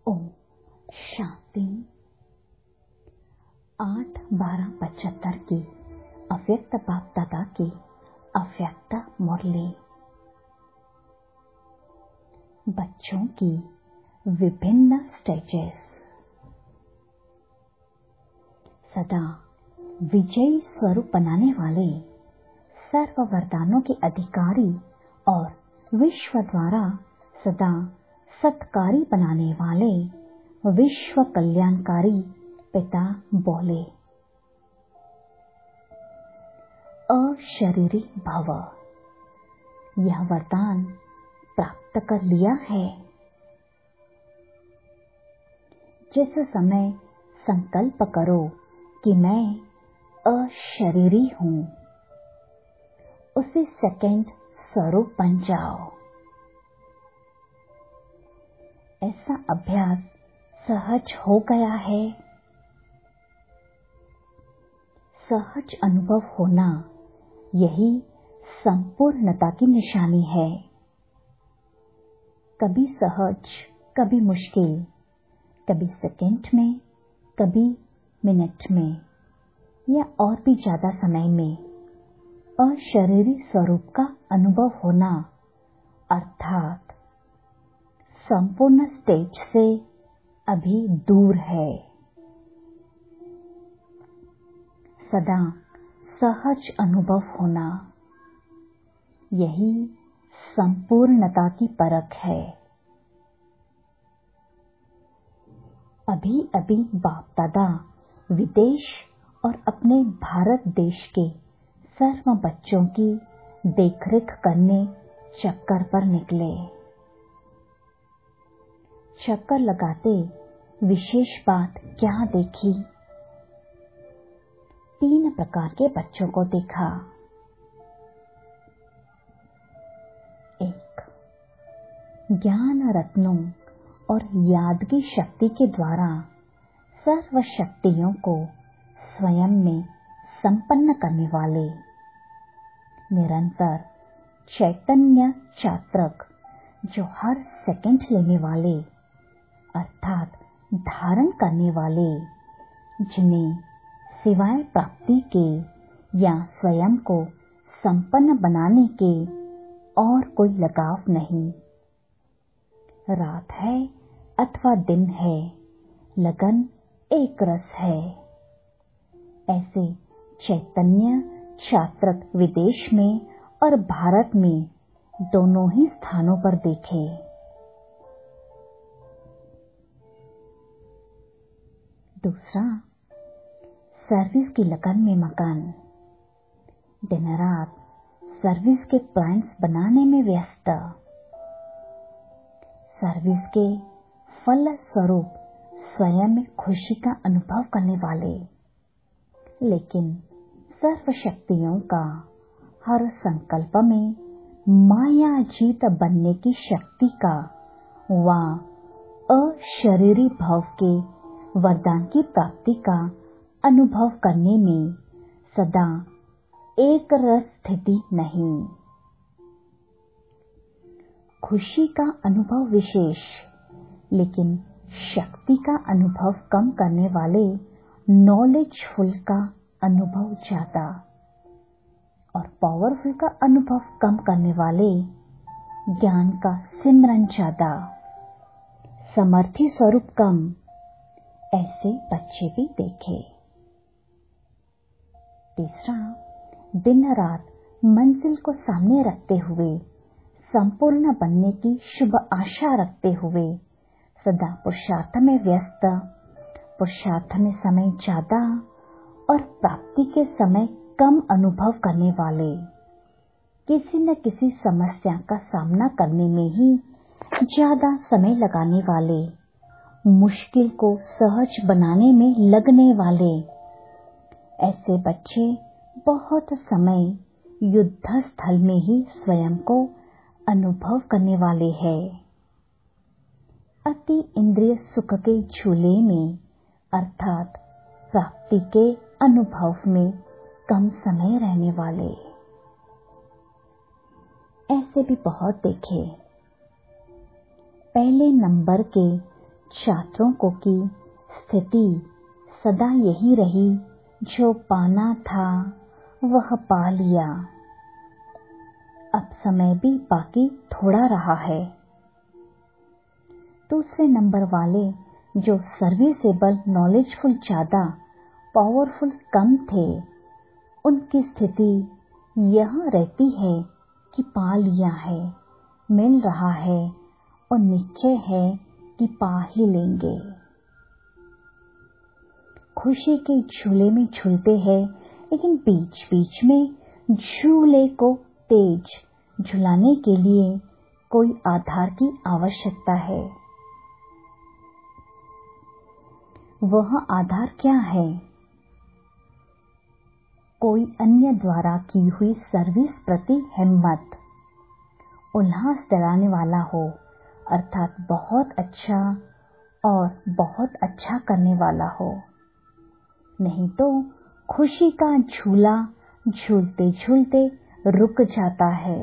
ओम शांति। 8/12/75 की अव्यक्त बाप दादा की अव्यक्त मुरली। बच्चों की विभिन्न स्टेजेस। सदा विजयी स्वरूप बनाने वाले, सर्व वरदानों के अधिकारी और विश्व द्वारा सदा सत्कारी बनाने वाले विश्व कल्याणकारी पिता बोले, अशरीरी भव। यह वरदान प्राप्त कर लिया है। जिस समय संकल्प करो कि मैं अशरीरी हूँ, उसी सेकंड स्वरूप बन जाओ। ऐसा अभ्यास सहज हो गया है। सहज अनुभव होना यही संपूर्णता की निशानी है। कभी सहज, कभी मुश्किल, कभी सेकंड में, कभी मिनट में या और भी ज्यादा समय में अशरीरी स्वरूप का अनुभव होना अर्थात संपूर्ण स्टेज से अभी दूर है। सदा सहज अनुभव होना यही संपूर्णता की परख है। अभी अभी बाप दादा विदेश और अपने भारत देश के सर्व बच्चों की देखरेख करने चक्कर पर निकले। चक्कर लगाते विशेष बात क्या देखी? 3 प्रकार के बच्चों को देखा। 1. ज्ञान रत्नों और याद की शक्ति के द्वारा सर्व शक्तियों को स्वयं में संपन्न करने वाले, निरंतर चैतन्य चात्रक जो हर सेकंड लेने वाले अर्थात धारण करने वाले, जिन्हें सिवाय प्राप्ति के या स्वयं को संपन्न बनाने के और कोई लगाव नहीं। रात है अथवा दिन है, लगन एक रस है। ऐसे चैतन्य छात्रक विदेश में और भारत में दोनों ही स्थानों पर देखे। दूसरा, सर्विस की लगन में मगन, दिन रात सर्विस के पॉइंट्स बनाने में व्यस्त। सर्विस के फल स्वरूप स्वयं में खुशी का अनुभव करने वाले, लेकिन सर्व शक्तियों का हर संकल्प में माया जीत बनने की शक्ति का व अशरीरी भाव के वरदान की प्राप्ति का अनुभव करने में सदा एक रस स्थिति नहीं। खुशी का अनुभव विशेष, लेकिन शक्ति का अनुभव कम करने वाले नॉलेजफुल का अनुभव ज्यादा और पावरफुल का अनुभव कम करने वाले ज्ञान का सिमरन ज्यादा, समर्थी स्वरूप कम। ऐसे बच्चे भी देखे। तीसरा, दिन रात मंजिल को सामने रखते हुए संपूर्ण बनने की शुभ आशा रखते हुए सदा पुरुषार्थ में व्यस्त, पुरुषार्थ में समय ज्यादा और प्राप्ति के समय कम अनुभव करने वाले, किसी न किसी समस्या का सामना करने में ही ज्यादा समय लगाने वाले, मुश्किल को सहज बनाने में लगने वाले, ऐसे बच्चे बहुत समय युद्ध स्थल में ही स्वयं को अनुभव करने वाले हैं। अति इंद्रिय सुख के झूले में अर्थात प्राप्ति के अनुभव में कम समय रहने वाले। ऐसे भी बहुत देखे। पहले नंबर के छात्रों को की स्थिति सदा यही रही, जो पाना था वह पा लिया। अब समय भी बाकी थोड़ा रहा है। दूसरे नंबर वाले जो सर्विसेबल नॉलेजफुल ज्यादा, पावरफुल कम थे, उनकी स्थिति यह रहती है कि पा लिया है, मिल रहा है और निश्चय है कि पा ही लेंगे। खुशी के झूले में झूलते हैं, लेकिन बीच बीच में झूले को तेज झुलाने के लिए कोई आधार की आवश्यकता है। वह आधार क्या है? कोई अन्य द्वारा की हुई सर्विस प्रति हिम्मत, उल्लास दिलाने वाला हो, अर्थात बहुत अच्छा और बहुत अच्छा करने वाला हो। नहीं तो खुशी का झूला झूलते झूलते रुक जाता है।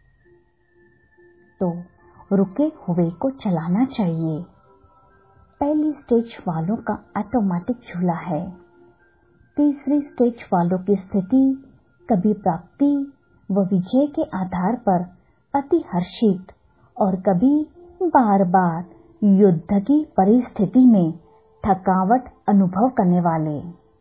तो रुके हुए को चलाना चाहिए। पहली स्टेज वालों का ऑटोमेटिक झूला है। तीसरी स्टेज वालों की स्थिति कभी प्राप्ति व विजय के आधार पर अति हर्षित और कभी बार बार युद्ध की परिस्थिति में थकावट अनुभव करने वाले,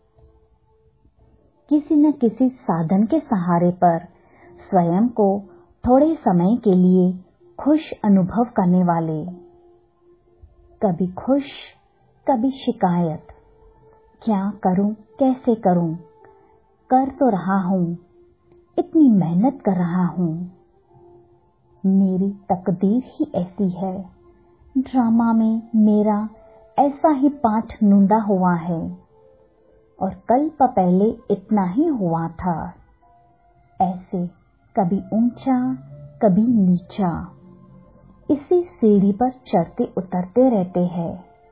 किसी न किसी साधन के सहारे पर स्वयं को थोड़े समय के लिए खुश अनुभव करने वाले, कभी खुश कभी शिकायत, क्या करूं, कैसे करूं, कर तो रहा हूं, इतनी मेहनत कर रहा हूं, मेरी तकदीर ही ऐसी है, ड्रामा में मेरा ऐसा ही पाठ नूंदा हुआ है और कल्प पहले इतना ही हुआ था। ऐसे कभी ऊंचा कभी नीचा इसी सीढ़ी पर चढ़ते उतरते रहते हैं।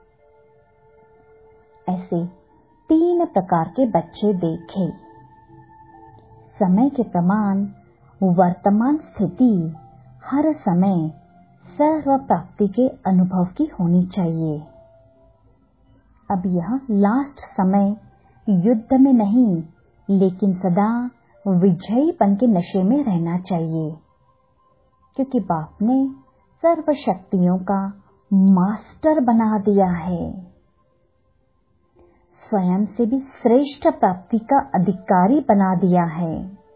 ऐसे 3 प्रकार के बच्चे देखे। समय के प्रमाण वर्तमान स्थिति हर समय सर्व प्राप्ति के अनुभव की होनी चाहिए। अब यह लास्ट समय युद्ध में नहीं, लेकिन सदा विजयीपन के नशे में रहना चाहिए, क्योंकि बाप ने सर्व शक्तियों का मास्टर बना दिया है। स्वयं से भी श्रेष्ठ प्राप्ति का अधिकारी बना दिया है।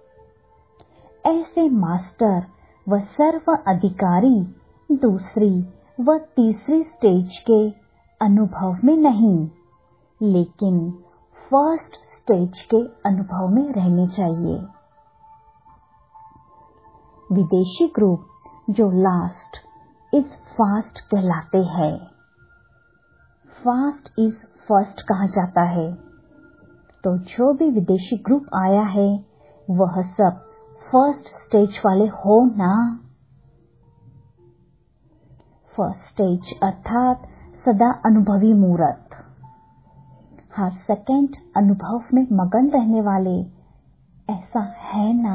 ऐसे मास्टर व सर्व अधिकारी दूसरी व तीसरी स्टेज के अनुभव में नहीं, लेकिन फर्स्ट स्टेज के अनुभव में रहने चाहिए। विदेशी ग्रुप जो लास्ट इज फास्ट कहलाते हैं। फास्ट इज फर्स्ट कहा जाता है। तो जो भी विदेशी ग्रुप आया है वह सब फर्स्ट स्टेज वाले हो ना। फर्स्ट स्टेज अर्थात सदा अनुभवी मूर्त, हर सेकंड अनुभव में मगन रहने वाले, ऐसा है ना।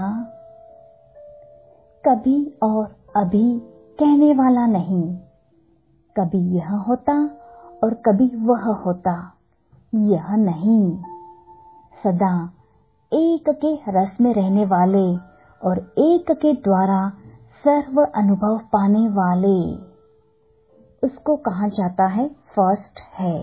कभी और अभी कहने वाला नहीं, कभी यह होता और कभी वह होता, यह नहीं। सदा एक के रस में रहने वाले और एक के द्वारा सर्व अनुभव पाने वाले, उसको कहा जाता है फर्स्ट है।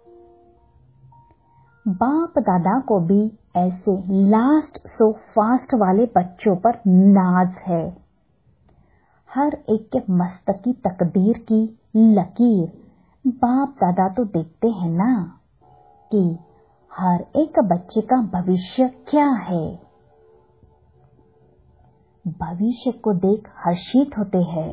बाप दादा को भी ऐसे लास्ट सो फास्ट वाले बच्चों पर नाज है। हर एक के मस्तक की तकदीर की लकीर बाप दादा तो देखते हैं ना, कि हर एक बच्चे का भविष्य क्या है। भविष्य को देख हर्षित होते हैं।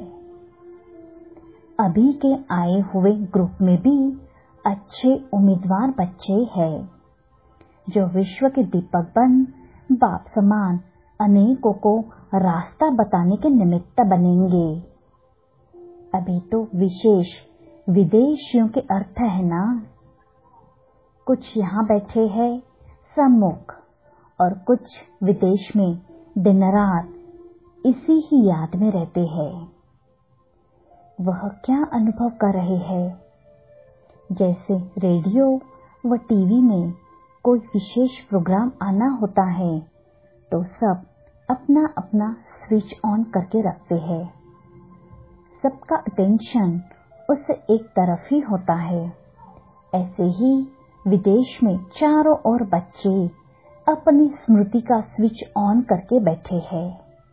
अभी के आए हुए ग्रुप में भी अच्छे उम्मीदवार बच्चे हैं, जो विश्व के दीपक बन बाप समान अनेकों को रास्ता बताने के निमित्त बनेंगे। अभी तो विशेष विदेशियों के अर्थ है ना। कुछ यहाँ बैठे हैं सम्मुख और कुछ विदेश में दिन रात इसी ही याद में रहते हैं। वह क्या अनुभव कर रहे हैं? जैसे रेडियो व टीवी में कोई विशेष प्रोग्राम आना होता है तो सब अपना अपना स्विच ऑन करके रखते हैं। सबका अटेंशन उस एक तरफ ही होता है। ऐसे ही विदेश में चारों ओर बच्चे अपनी स्मृति का स्विच ऑन करके बैठे हैं।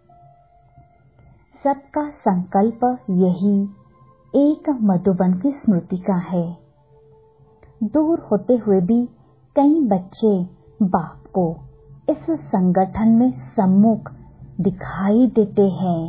सबका संकल्प यही एक मधुबन की स्मृति का है। दूर होते हुए भी कई बच्चे बाप को इस संगठन में सम्मुख दिखाई देते हैं।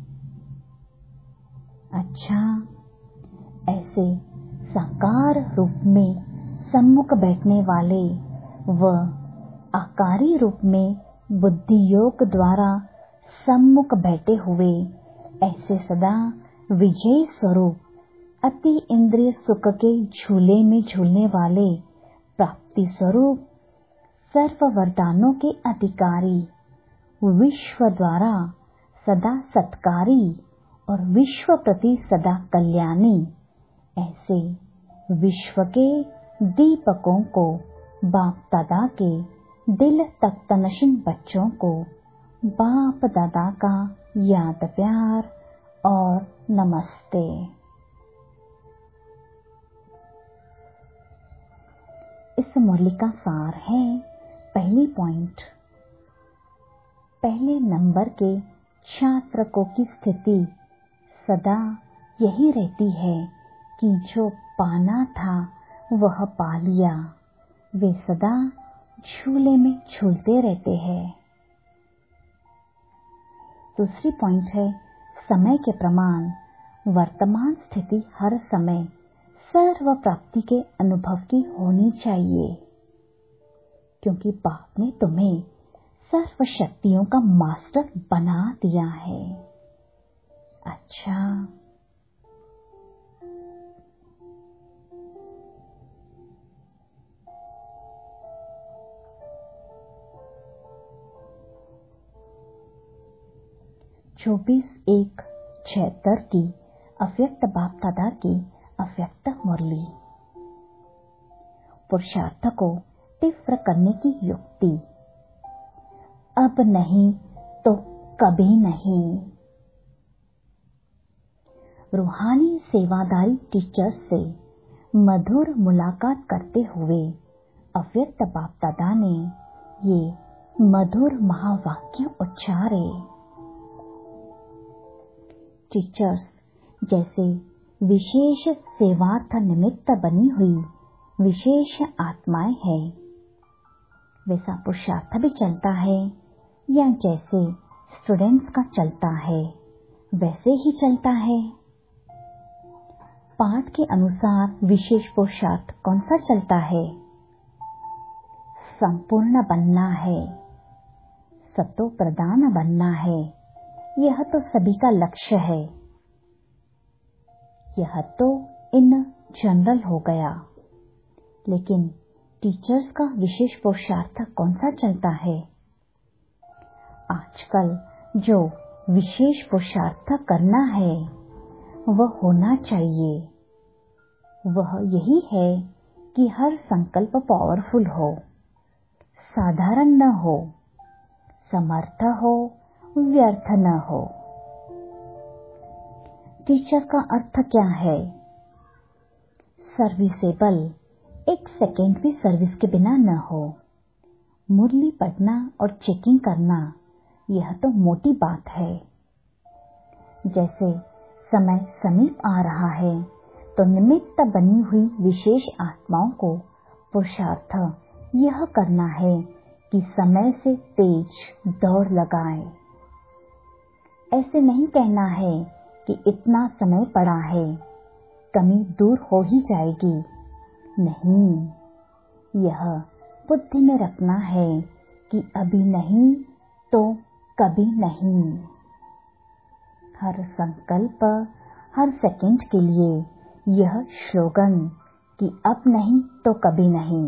अच्छा, ऐसे साकार रूप में सम्मुख बैठने वाले व आकारी रूप में बुद्धि योग द्वारा सम्मुख बैठे हुए ऐसे सदा विजय स्वरूप अति इंद्रिय सुख के झूले में झूलने वाले प्राप्ति स्वरूप सर्व वरदानों के अधिकारी, विश्व द्वारा सदा सत्कारी और विश्व प्रति सदा कल्याणी, ऐसे विश्व के दीपकों को बाप दादा के दिल तक तनशीन बच्चों को बाप दादा का याद प्यार और नमस्ते। इस मुरली का सार है। पहली पॉइंट, पहले नंबर के छात्र को की स्थिति सदा यही रहती है कि जो पाना था वह पा लिया। वे सदा झूले में झूलते रहते हैं। दूसरी पॉइंट है, समय के प्रमाण वर्तमान स्थिति हर समय सर्व प्राप्ति के अनुभव की होनी चाहिए, क्योंकि बाप ने तुम्हें सर्व शक्तियों का मास्टर बना दिया है। अच्छा, चौबीस 1/76 की अव्यक्त बाप दादा की अव्यक्त मुरली। पुरुषार्थ को तीव्र करने की युक्ति। अब नहीं तो कभी नहीं। रूहानी सेवादारी टीचर से मधुर मुलाकात करते हुए अव्यक्त बाप दादा ने ये मधुर महावाक्य उच्चारे। टीचर्स जैसे विशेष सेवार्थ निमित्त बनी हुई विशेष आत्माएं हैं, वैसा पुरुषार्थ भी चलता है, या जैसे स्टूडेंट्स का चलता है वैसे ही चलता है। पाठ के अनुसार विशेष पुरुषार्थ कौन सा चलता है? संपूर्ण बनना है, सतो प्रदान बनना है। यह तो सभी का लक्ष्य है। यह तो इन जनरल हो गया, लेकिन टीचर्स का विशेष पुरुषार्थ कौन सा चलता है? आजकल जो विशेष पुरुषार्थ करना है वह होना चाहिए, वह यही है कि हर संकल्प पावरफुल हो, साधारण न हो, समर्थ हो, व्यर्थ न हो। टीचर का अर्थ क्या है? सर्विसेबल, एक सेकेंड भी सर्विस के बिना न हो। मुरली पढ़ना और चेकिंग करना यह तो मोटी बात है। जैसे समय समीप आ रहा है तो निमित्त बनी हुई विशेष आत्माओं को पुरुषार्थ यह करना है कि समय से तेज दौड़ लगाएं। ऐसे नहीं कहना है कि इतना समय पड़ा है, कमी दूर हो ही जाएगी। नहीं, यह बुद्धि में रखना है कि अभी नहीं तो कभी नहीं। हर संकल्प, हर सेकंड के लिए यह स्लोगन कि अब नहीं तो कभी नहीं।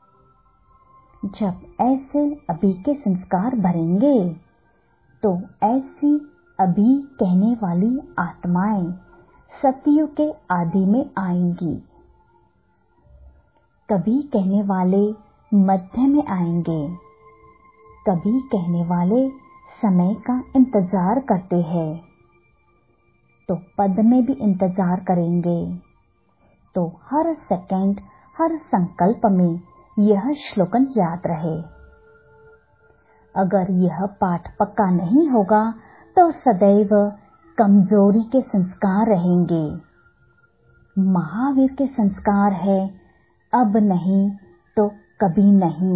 जब ऐसे अभी के संस्कार भरेंगे तो ऐसी अभी कहने वाली आत्माएं सतयुग के आदि में आएंगी। कभी कहने वाले मध्य में आएंगे, कभी कहने वाले समय का इंतजार करते हैं, तो पद में भी इंतजार करेंगे। तो हर सेकंड, हर संकल्प में यह श्लोकन याद रहे। अगर यह पाठ पक्का नहीं होगा तो सदैव कमजोरी के संस्कार रहेंगे। महावीर के संस्कार है, अब नहीं तो कभी नहीं।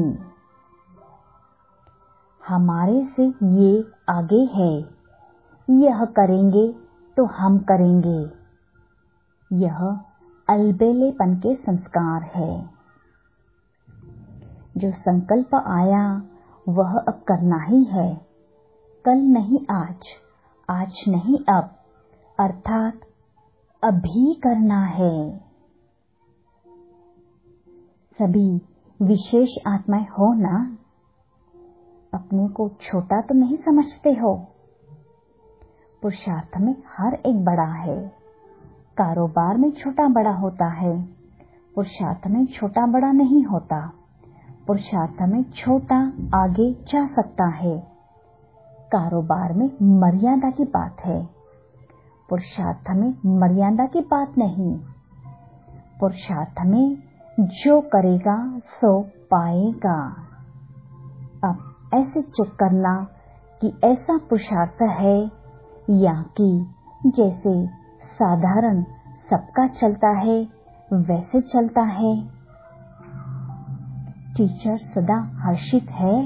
हमारे से ये आगे है, यह करेंगे तो हम करेंगे। यह अलबेलेपन के संस्कार है। जो संकल्प आया वह अब करना ही है, कल नहीं आज, आज नहीं अब, अर्थात अभी करना है। सभी विशेष आत्माएं हो ना, अपने को छोटा तो नहीं समझते हो। पुरुषार्थ में हर एक बड़ा है। कारोबार में छोटा बड़ा होता है, पुरुषार्थ में छोटा बड़ा नहीं होता। पुरुषार्थ में छोटा आगे जा सकता है, कारोबार में मर्यादा की बात है। पुरुषार्थ में मर्यादा की बात नहीं। पुरुषार्थ में जो करेगा सो पाएगा। अब ऐसे चेक करना कि ऐसा पुरुषार्थ है या कि जैसे साधारण सबका चलता है वैसे चलता है। टीचर सदा हर्षित है।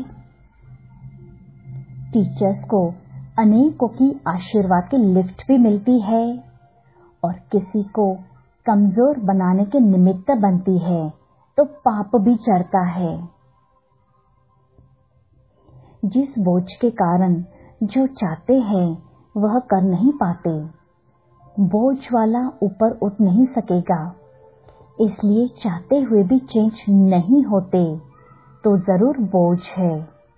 टीचर्स को अनेकों की आशीर्वाद की लिफ्ट भी मिलती है और किसी को कमजोर बनाने के निमित्त बनती है तो पाप भी चढ़ता है। जिस बोझ के कारण जो चाहते हैं वह कर नहीं पाते, बोझ वाला ऊपर उठ नहीं सकेगा, इसलिए चाहते हुए भी चेंज नहीं होते, तो जरूर बोझ है।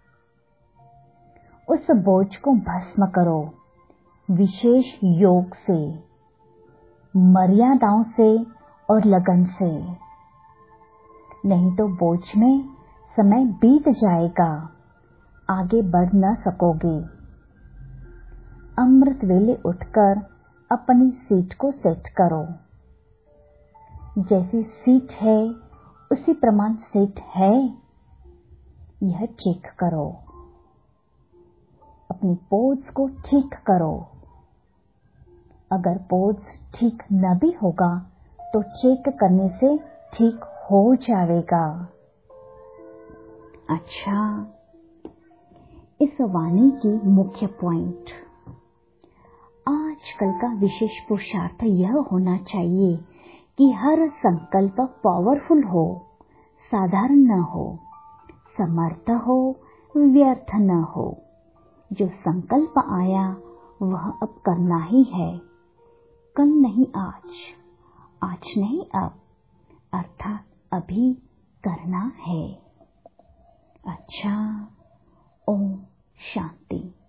उस बोझ को भस्म करो विशेष योग से, मर्यादाओं से और लगन से, नहीं तो बोझ में समय बीत जाएगा, आगे बढ़ न सकोगे। अमृत वेले उठकर अपनी सीट को सेट करो। जैसी सीट है उसी प्रमाण सीट है, यह चेक करो। अपनी पोज को ठीक करो। अगर पोज ठीक न भी होगा तो चेक करने से ठीक हो जाएगा। अच्छा, इस वाणी की मुख्य पॉइंट, आजकल का विशेष पुरुषार्थ यह होना चाहिए कि हर संकल्प पावरफुल हो, साधारण न हो, समर्थ हो, व्यर्थ न हो। जो संकल्प आया वह अब करना ही है, कल नहीं आज, आज नहीं अब, अर्थात अभी करना है। अच्छा, ओम शांति।